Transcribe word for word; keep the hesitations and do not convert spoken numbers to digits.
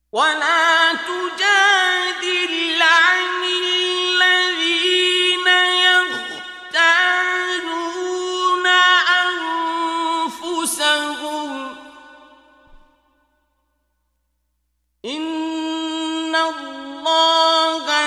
ولا تجادل عن الذين يختانون أنفسهم إن الله